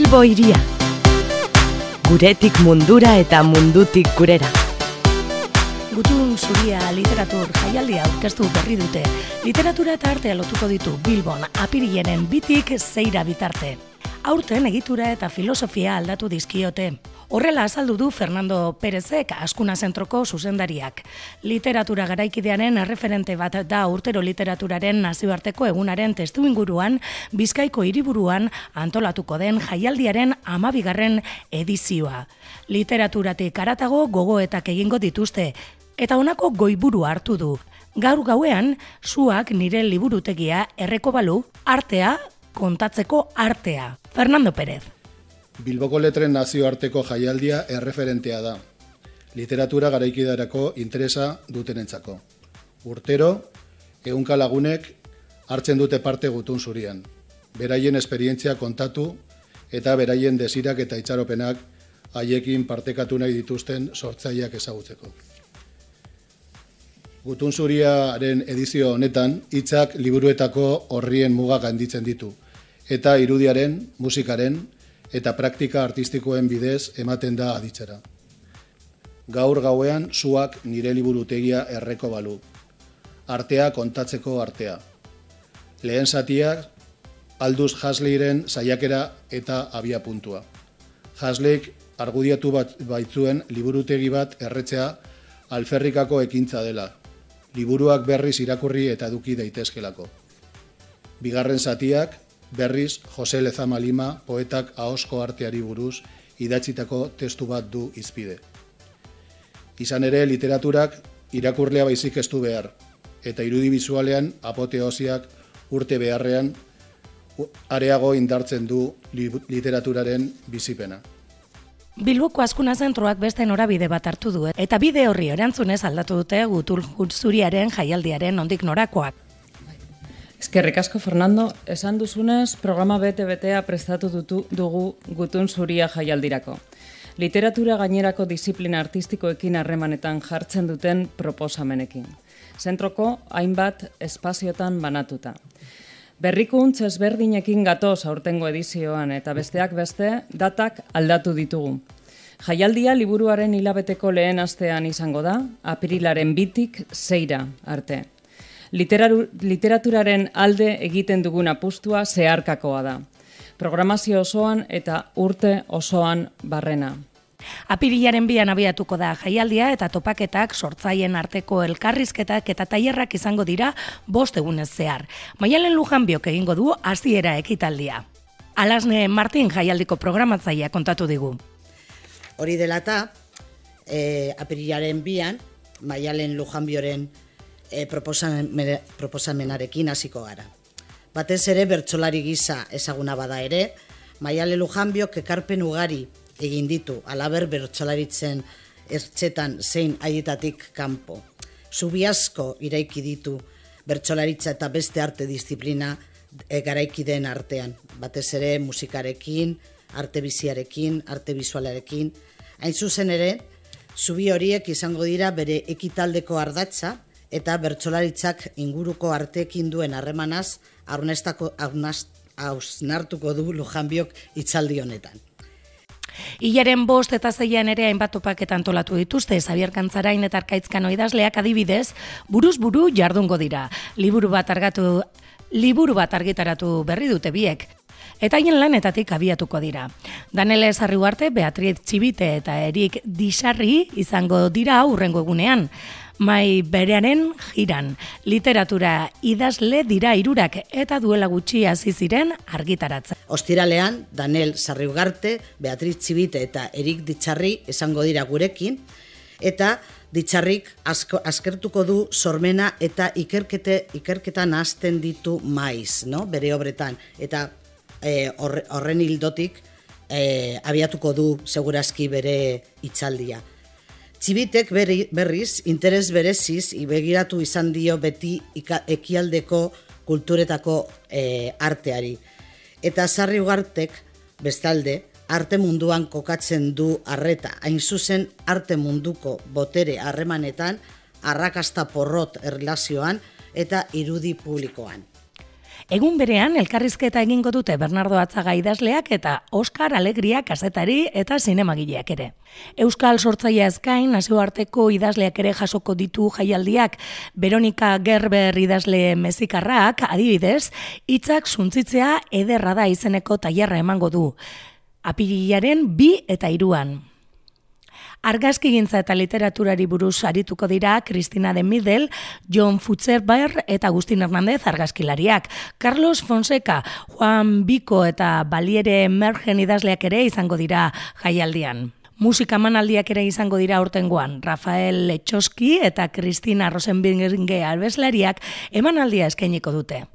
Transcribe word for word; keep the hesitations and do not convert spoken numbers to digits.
Bilbo hiria. Guretik mundura eta mundutik gurera. Gutun zuria literatur jaialdia aurkeztu berri dute. Literatura eta artea lotuko ditu Bilbon, apirilaren bitik zeira bitarte. Aurten egitura eta filosofia aldatu dizkiote. Horrela azaldu du Fernando Pérezek Azkuna Zentroko zuzendariak. Literatura garaikidearen erreferente bat da urtero literaturaren nazioarteko egunaren testuinguruan Bizkaiko hiriburuan antolatuko den jaialdiaren hamabigarren edizioa. Literaturatik haratago gogoetak egingo dituzte, eta honako goiburu hartu du. Gaur gauean, Suak nire liburutegia erreko balu, artea kontatzeko artea. Fernando Pérez. Bilboko letren nazioarteko jaialdia erreferentea da. Literatura garaikidarako interesa dutenentzako. Urtero, ehunka lagunek hartzen dute parte gutun zurian. Beraien esperientzia kontatu eta beraien desirak eta itxaropenak haiekin partekatu nahi dituzten sortzaileak ezagutzeko. Gutun zuriaren edizio honetan, hitzak liburuetako horrien mugak handitzen ditu, eta irudiaren, musikaren, eta praktika artistikoen bidez ematen da aditzera. Gaur gauean Suak nire liburutegia erreko balu. Artea kontatzeko artea. Lehen zatiak Aldous Huxleyren saiakera eta abia puntua. Huxleyk argudiatu bat baitzuen liburutegi bat erretzea alferrikako ekintza dela. Liburuak berriz irakurri eta eduki daitezkelako. Bigarren zatiak berriz Jose Lezama Lima poetak ahozko arteari buruz idatzitako testu bat du hizpide. Izan ere, literaturak irakurlea baizik ez du behar, eta irudi bisualean apoteosiak urte beharrean areago indartzen du literaturaren bizipena. Bilboko Azkuna Zentroak beste norabide bat hartu du, eta bide horri erantzunez aldatu dute Gutun zuriaren jaialdiaren nondik norakoak. Eskerrik asko, Fernando. Esan duzunez, programa bete-betea prestatu dutu, dugu Gutun zuria jaialdirako. Literatura gainerako disiplina artistikoekin harremanetan jartzen duten proposamenekin. Zentroko hainbat espaziotan banatuta. Berrikuntz ezberdinekin gatoz aurtengo edizioan eta besteak beste datak aldatu ditugu. Jaialdia liburuaren hilabeteko lehen astean izango da, apirilaren bitik zeira arte. Literaturaren alde egiten dugun apustua zeharkakoa da. Programazio osoan eta urte osoan barrena. Apirilaren bian abiatuko da jaialdia eta topaketak, sortzaien arteko elkarrizketak eta tailerrak izango dira bost egunez zehar. Maialen Lujanbiok egingo du hasiera ekitaldia. Alasne Martin jaialdiko programatzailea kontatu digu. Hori dela eta, e, apirilaren bian, Maialen Lujanbioren E, proposamen, proposamenarekin hasiko gara. Batez ere bertsolari gisa ezaguna bada ere, Maialen Lujanbiok ekarpen ugari egin ditu, alaber bertsolaritzen ertzetan zein haietatik kanpo. Zubi asko iraiki ditu bertsolaritza eta beste arte disiplina e, garaikideen artean. Batez ere musikarekin, arte biziarekin, arte bisualarekin. Hain zuzen ere, zubi horiek izango dira bere ekitaldeko ardatza, eta bertsolaritzak inguruko arteekin duen harremanaz hausnartuko du Lujanbiok hitzaldi honetan. Hilaren bost eta zeian ere hainbat topaketa antolatu dituzte, Xabier Kantzarain eta Arkaitzkano idazleak adibidez, buruz buru jardungo dira. Liburu bat argatu, liburu bat argitaratu berri dute biek. Eta haien lanetatik abiatuko dira. Danele Sarriugarte, Beatriz Txibite eta Erik Disarri izango dira hurrengo egunean. Mai berearen jiran, literatura idazle dira hirurak eta duela gutxi hasi ziren argitaratzen. Ostiralean, Danel Sarriugarte, Beatriz Txibite eta Erik Ditxarri esango dira gurekin, eta Ditxarrik asko, askertuko du sormena eta ikerkete, ikerketan hasten ditu maiz, no? Bere obretan, eta e, horre, horren hildotik e, abiatuko du segurazki bere hitzaldia. Txibitek berriz, interes bereziz, begiratu izan dio beti ekialdeko kulturetako e, arteari. Eta Sarriugartek, bestalde, arte munduan kokatzen du arreta, hain zuzen arte munduko botere harremanetan, arrakasta porrot erlazioan eta irudi publikoan. Egun berean, elkarrizketa egingo dute Bernardo Atzaga idazleak eta Oskar Alegria kazetari eta zinemagileak ere. Euskal sortzailea ezkain, nazioarteko idazleak ere jasoko ditu jaialdiak. Veronika Gerber idazle mexikarrak, adibidez, hitzak suntzitzea ederra da izeneko tailerra emango du. Apirilaren bi eta hiruan. Argazkigintza eta literaturari buruz arituko dira Cristina de Midel, John Futzeber eta Agustin Hernández argazkilariak. Carlos Fonseca, Juan Biko eta Baliere Mergen idazleak ere izango dira jaialdian. Musika emanaldiak ere izango dira aurtengoan. Rafael Lechowski eta Cristina Rosenbinge abeslariak emanaldia eskainiko dute.